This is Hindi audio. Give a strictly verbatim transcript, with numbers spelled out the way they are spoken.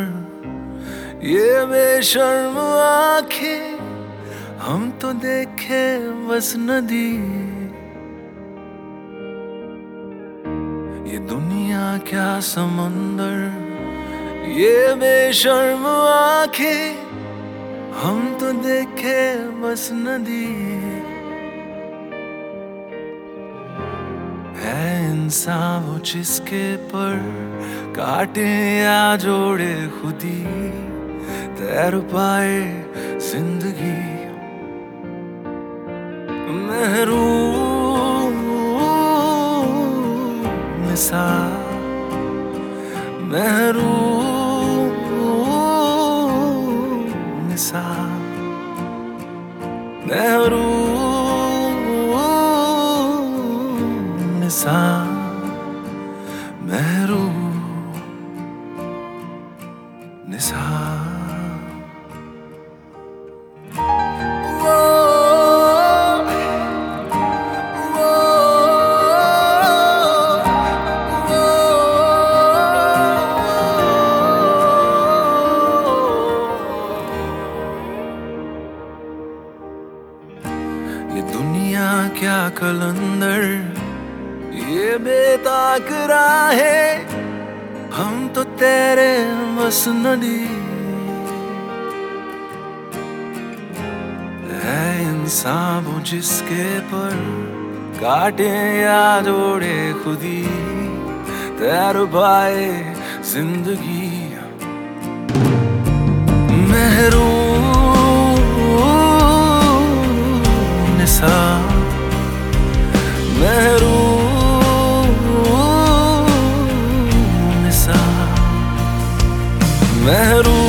ये बेशर्म आंखें हम तो देखे बस नदी। ये दुनिया क्या समंदर, ये बेशर्म आंखें हम तो देखे बस नदी। है इंसान वो जिसके पर काटे या जोड़े खुदी, तैर पाए जिंदगी। महरूम मिसाल, महरूम मिसाल, महरूम मिसाल, महरूम निसार। ये दुनिया क्या कलंदर, ये बेताक राहें हम तो तेरे बस नदी। है इंसान वो जिसके पर काटे या जोड़े खुदी, तैर पाए जिंदगी। महरूम निसार, महरूम निसार, महरूम